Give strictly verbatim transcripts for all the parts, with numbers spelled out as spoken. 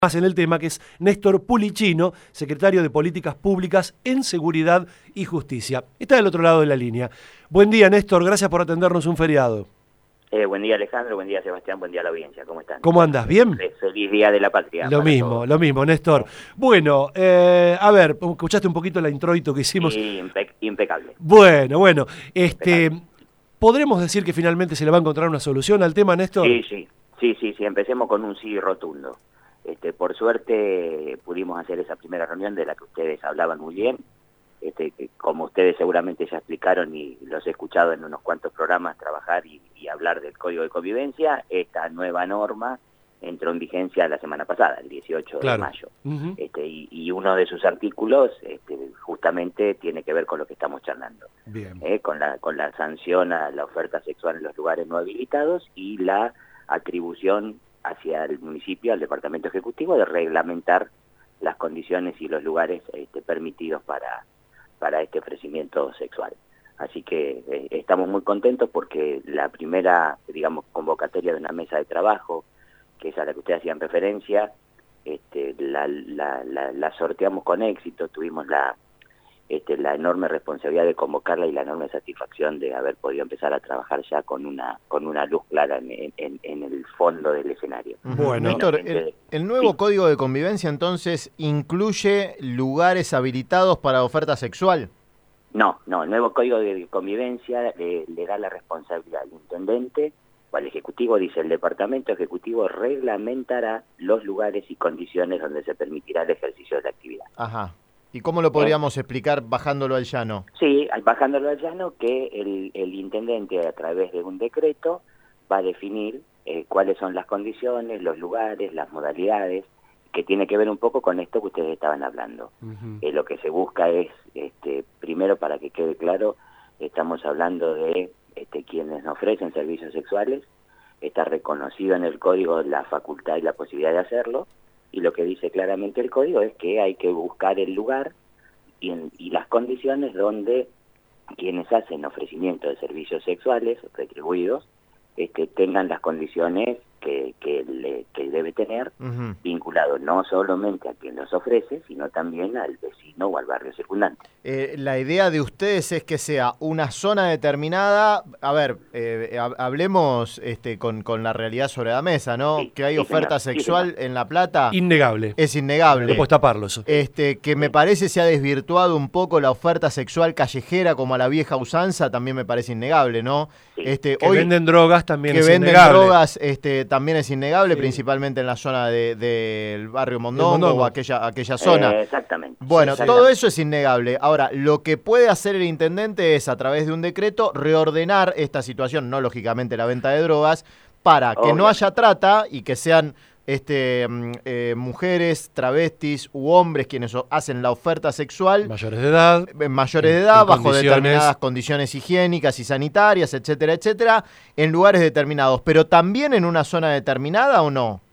más en el tema, que es Néstor Pulicino, secretario de Políticas Públicas en Seguridad y Justicia. Está del otro lado de la línea. Buen día, Néstor, gracias por atendernos un feriado. Eh, buen día, Alejandro, buen día, Sebastián, buen día a la audiencia, ¿cómo están? ¿Cómo andas? ¿Bien? Feliz Día de la Patria. Lo mismo, todos. lo mismo, Néstor. Bueno, eh, a ver, escuchaste un poquito la introito que hicimos. Sí, impe impecable. Bueno, bueno, este, impecable. ¿podremos decir que finalmente se le va a encontrar una solución al tema, Néstor? Sí, sí, sí, sí, sí, empecemos con un sí rotundo. Este, por suerte pudimos hacer esa primera reunión de la que ustedes hablaban muy bien. Este, que como ustedes seguramente ya explicaron y los he escuchado en unos cuantos programas trabajar y, y hablar del Código de Convivencia, esta nueva norma entró en vigencia la semana pasada, el dieciocho claro. de mayo. Uh-huh. este, y, y uno de sus artículos este, justamente tiene que ver con lo que estamos charlando. Bien. Eh, con, la, con la sanción a la oferta sexual en los lugares no habilitados y la atribución hacia el municipio, al departamento ejecutivo, de reglamentar las condiciones y los lugares este, permitidos para, para este ofrecimiento sexual. Así que eh, estamos muy contentos porque la primera, digamos, convocatoria de una mesa de trabajo, que es a la que ustedes hacían referencia, este, la, la, la, la sorteamos con éxito, tuvimos la, este, la enorme responsabilidad de convocarla y la enorme satisfacción de haber podido empezar a trabajar ya con una con una luz clara en, en, en el fondo del escenario. Bueno, Néstor, el, el nuevo sí. Código de Convivencia entonces incluye lugares habilitados para oferta sexual. No, no, el nuevo Código de Convivencia eh, le da la responsabilidad al intendente o al ejecutivo, dice el departamento ejecutivo reglamentará los lugares y condiciones donde se permitirá el ejercicio de la actividad. Ajá. ¿Y cómo lo podríamos ¿Eh? explicar bajándolo al llano? Sí, bajándolo al llano, que el, el intendente a través de un decreto va a definir eh, cuáles son las condiciones, los lugares, las modalidades, que tiene que ver un poco con esto que ustedes estaban hablando. Uh-huh. eh, lo que se busca es, este, primero para que quede claro, estamos hablando de este, quienes ofrecen servicios sexuales, está reconocido en el código la facultad y la posibilidad de hacerlo, y lo que dice claramente el código es que hay que buscar el lugar y, en, y las condiciones donde quienes hacen ofrecimiento de servicios sexuales retribuidos este, tengan las condiciones que, que, le, que debe tener, uh-huh. vinculado no solamente a quien los ofrece, sino también al vecino o al barrio circundante. Eh, la idea de ustedes es que sea una zona determinada, a ver, eh, hablemos este, con, con la realidad sobre la mesa, ¿no? Sí, que hay sí, oferta señor. sexual sí, en La Plata. Innegable. Es innegable. No puedes taparlo eso. Este, que me parece se ha desvirtuado un poco la oferta sexual callejera como a la vieja usanza, también me parece innegable, ¿no? Sí. Este, que hoy, venden drogas también que es venden innegable. drogas este, también es innegable, sí. principalmente en la zona del de, de barrio Mondongo, Mondongo o aquella, aquella zona. Eh, exactamente. Bueno, exactamente. todo eso es innegable. Ahora, lo que puede hacer el intendente es, a través de un decreto, reordenar esta situación, no lógicamente la venta de drogas, para que Obvio. no haya trata y que sean este, eh, mujeres, travestis u hombres quienes hacen la oferta sexual. Mayores de edad. Mayores de edad, bajo determinadas condiciones higiénicas y sanitarias, etcétera, etcétera, en lugares determinados. ¿Pero también en una zona determinada o no?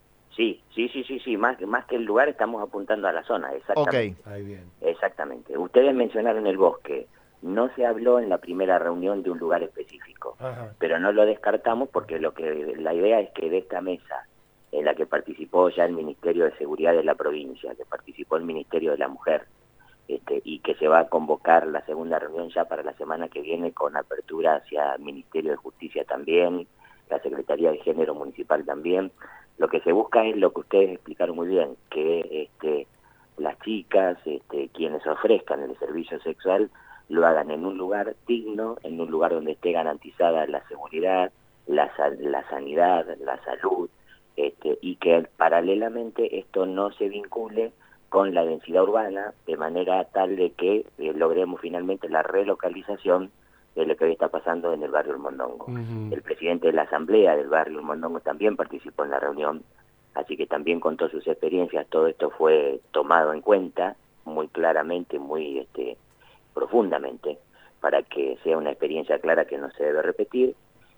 Sí, sí, sí, sí, sí. Más, más que el lugar estamos apuntando a la zona, exactamente. Ok. Ahí bien. Exactamente. Ustedes mencionaron el bosque. No se habló en la primera reunión de un lugar específico, Ajá. pero no lo descartamos porque lo que la idea es que de esta mesa en la que participó ya el Ministerio de Seguridad de la provincia, que participó el Ministerio de la Mujer, este, y que se va a convocar la segunda reunión ya para la semana que viene con apertura hacia el Ministerio de Justicia también, la Secretaría de Género Municipal también. Lo que se busca es lo que ustedes explicaron muy bien, que este, las chicas, este, quienes ofrezcan el servicio sexual, lo hagan en un lugar digno, en un lugar donde esté garantizada la seguridad, la, la sanidad, la salud, este, y que paralelamente esto no se vincule con la densidad urbana, de manera tal de que eh, logremos finalmente la relocalización de lo que hoy está pasando en el barrio El Mondongo. Uh-huh. El presidente de la asamblea del barrio El Mondongo también participó en la reunión, así que también contó sus experiencias, todo esto fue tomado en cuenta muy claramente, muy este, profundamente, para que sea una experiencia clara que no se debe repetir.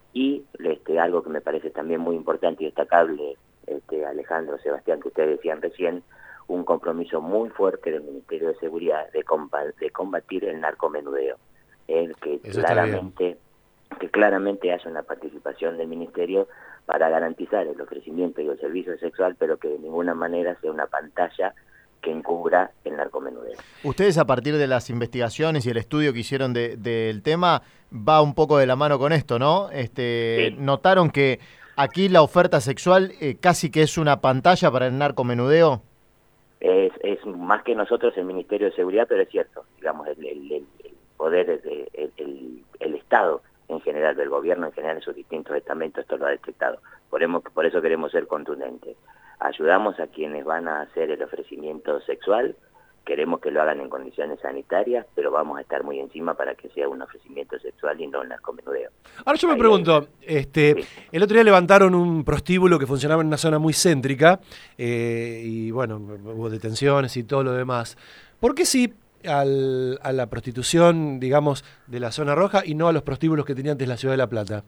Y este, algo que me parece también muy importante y destacable, este, Alejandro, Sebastián, que ustedes decían recién, un compromiso muy fuerte del Ministerio de Seguridad de, combat de combatir el narcomenudeo, el que claramente, que claramente haya una participación del Ministerio para garantizar el ofrecimiento y el servicio sexual, pero que de ninguna manera sea una pantalla que encubra el narcomenudeo. Ustedes, a partir de las investigaciones y el estudio que hicieron del de, de tema, va un poco de la mano con esto, ¿no? Este, sí. ¿Notaron que aquí la oferta sexual eh, casi que es una pantalla para el narcomenudeo? Es, es más que nosotros el Ministerio de Seguridad, pero es cierto, digamos, el, el, el poder, el, el, el Estado en general, del gobierno en general, en sus distintos estamentos, esto lo ha detectado. Por, hemos, por eso queremos ser contundentes. Ayudamos a quienes van a hacer el ofrecimiento sexual, queremos que lo hagan en condiciones sanitarias, pero vamos a estar muy encima para que sea un ofrecimiento sexual y no un narcomenudeo. Ahora yo me Ahí pregunto, este, sí. el otro día levantaron un prostíbulo que funcionaba en una zona muy céntrica, eh, y bueno, hubo detenciones y todo lo demás. ¿Por qué sí al, a la prostitución, digamos, de la zona roja y no a los prostíbulos que tenía antes la Ciudad de La Plata?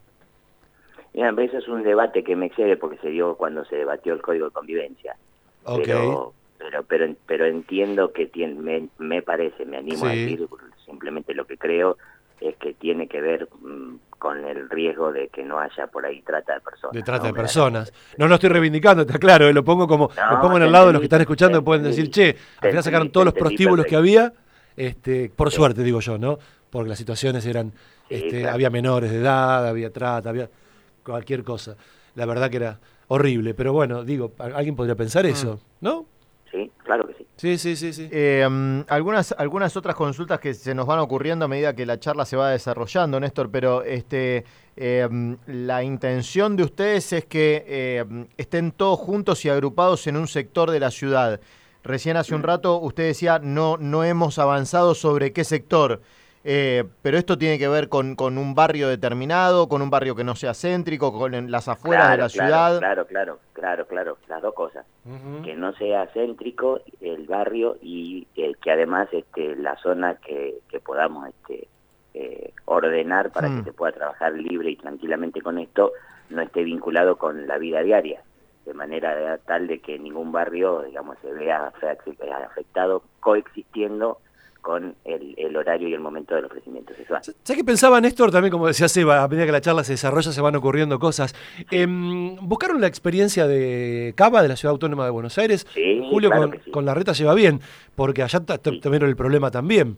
Mira, eso es un debate que me excede porque se dio cuando se debatió el Código de Convivencia. Okay. Pero, pero, pero, pero entiendo que tiene, me, me parece, me animo sí. a decir, simplemente lo que creo es que tiene que ver mmm, con el riesgo de que no haya por ahí trata de personas. De trata ¿no? de personas. No lo estoy reivindicando, está claro, eh, lo pongo como, no, lo pongo en el lado de los que están escuchando y pueden decir, che, al final sacaron todos los prostíbulos que había, este, por sí. suerte digo yo, ¿no? Porque las situaciones eran, sí, este, claro. había menores de edad, había trata, había cualquier cosa. La verdad que era horrible, pero bueno, digo, alguien podría pensar eso, ¿no? Sí, claro que sí. Sí, sí, sí, sí. Eh, um, algunas, algunas otras consultas que se nos van ocurriendo a medida que la charla se va desarrollando, Néstor, pero este, eh, la intención de ustedes es que eh, estén todos juntos y agrupados en un sector de la ciudad. Recién hace un rato usted decía, no, no hemos avanzado sobre qué sector. Eh, pero esto tiene que ver con, con un barrio determinado, con un barrio que no sea céntrico, con las afueras claro, de la claro, ciudad. Claro, claro, claro, claro, las dos cosas. Uh-huh. Que no sea céntrico el barrio y eh, que además este, la zona que, que podamos este, eh, ordenar para uh-huh. que se pueda trabajar libre y tranquilamente con esto no esté vinculado con la vida diaria, de manera tal de que ningún barrio, digamos, se vea afectado coexistiendo con el, el horario y el momento del ofrecimiento sexual. ¿Sabes qué pensaba, Néstor? También, como decía Seba, a medida que la charla se desarrolla se van ocurriendo cosas. Eh, ¿Buscaron la experiencia de Cava, de la Ciudad Autónoma de Buenos Aires? Sí, Julio, claro con, que sí. con la reta lleva bien, porque allá sí. tuvieron el problema también.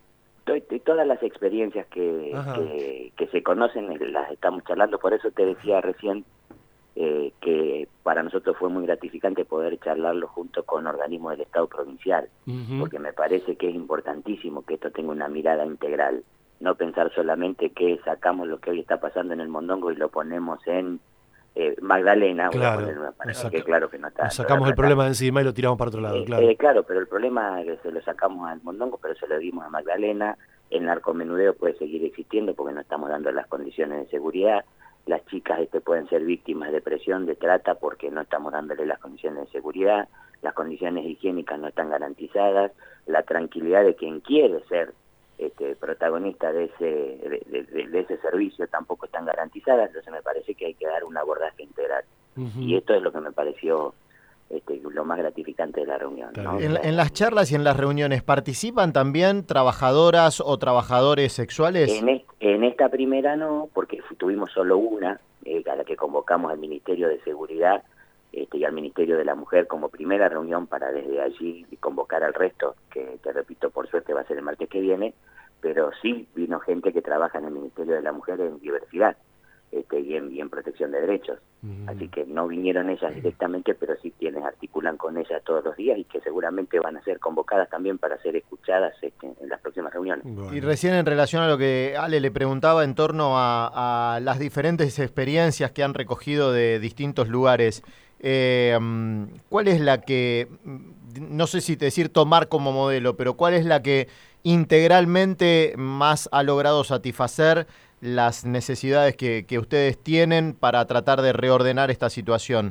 Todas las experiencias que, que, que se conocen las estamos charlando, por eso te decía recién eh, que para nosotros fue muy gratificante poder charlarlo junto con organismos del Estado provincial, uh-huh. porque me parece que es importantísimo que esto tenga una mirada integral, no pensar solamente que sacamos lo que hoy está pasando en el Mondongo y lo ponemos en eh, Magdalena, claro, voy a poner una palabra que claro que no está. Nos sacamos el problema de encima y lo tiramos para otro lado, eh, claro. Eh, claro, pero el problema es que se lo sacamos al Mondongo, pero se lo dimos a Magdalena, el narcomenudeo puede seguir existiendo porque no estamos dando las condiciones de seguridad. Las chicas este, pueden ser víctimas de presión, de trata, porque no estamos dándole las condiciones de seguridad, las condiciones higiénicas no están garantizadas, la tranquilidad de quien quiere ser este, protagonista de ese, de, de, de ese servicio tampoco están garantizadas, entonces me parece que hay que dar un abordaje integral. Uh-huh. Y esto es lo que me pareció este, lo más gratificante de la reunión, ¿no? En, en las charlas y en las reuniones, ¿participan también trabajadoras o trabajadores sexuales? En, est en esta primera no, porque tuvimos solo una, eh, a la que convocamos al Ministerio de Seguridad este, y al Ministerio de la Mujer como primera reunión para desde allí convocar al resto, que te repito, por suerte va a ser el martes que viene, pero sí vino gente que trabaja en el Ministerio de la Mujer en diversidad. Este, y, en, y en protección de derechos. Mm. Así que no vinieron ellas directamente, pero sí quienes articulan con ellas todos los días y que seguramente van a ser convocadas también para ser escuchadas este, en las próximas reuniones. Bueno. Y recién en relación a lo que Ale le preguntaba en torno a, a las diferentes experiencias que han recogido de distintos lugares, eh, ¿cuál es la que, no sé si decir tomar como modelo, pero cuál es la que integralmente más ha logrado satisfacer las necesidades que, que ustedes tienen para tratar de reordenar esta situación?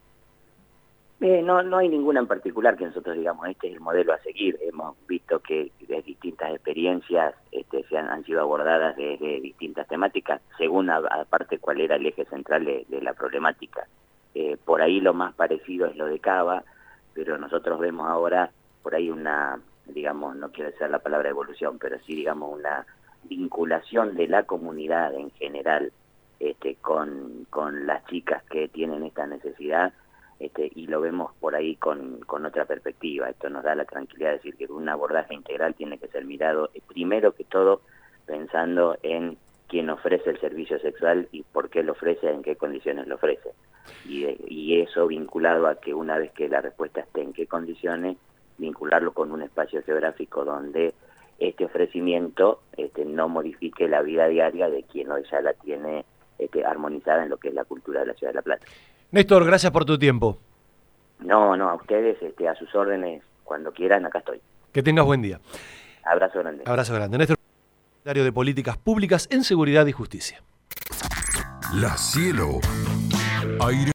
Eh, no, no hay ninguna en particular que nosotros digamos, este es el modelo a seguir. Hemos visto que de distintas experiencias este, se han, han sido abordadas desde distintas temáticas, según a, aparte cuál era el eje central de, de la problemática. Eh, por ahí lo más parecido es lo de Cava, pero nosotros vemos ahora por ahí una, digamos, no quiero decir la palabra evolución, pero sí digamos una vinculación de la comunidad en general este, con, con las chicas que tienen esta necesidad, este, y lo vemos por ahí con, con otra perspectiva. Esto nos da la tranquilidad de decir que un abordaje integral tiene que ser mirado, eh, primero que todo, pensando en quién ofrece el servicio sexual y por qué lo ofrece, en qué condiciones lo ofrece. Y, y eso vinculado a que una vez que la respuesta esté en qué condiciones, vincularlo con un espacio geográfico donde este ofrecimiento este, no modifique la vida diaria de quien hoy ya la tiene este, armonizada en lo que es la cultura de la Ciudad de La Plata. Néstor, gracias por tu tiempo. No, no, a ustedes, este, a sus órdenes, cuando quieran, acá estoy. Que tengas buen día. Abrazo grande. Abrazo grande. Néstor, secretario de Políticas Públicas en Seguridad y Justicia. La Cielo. Aire.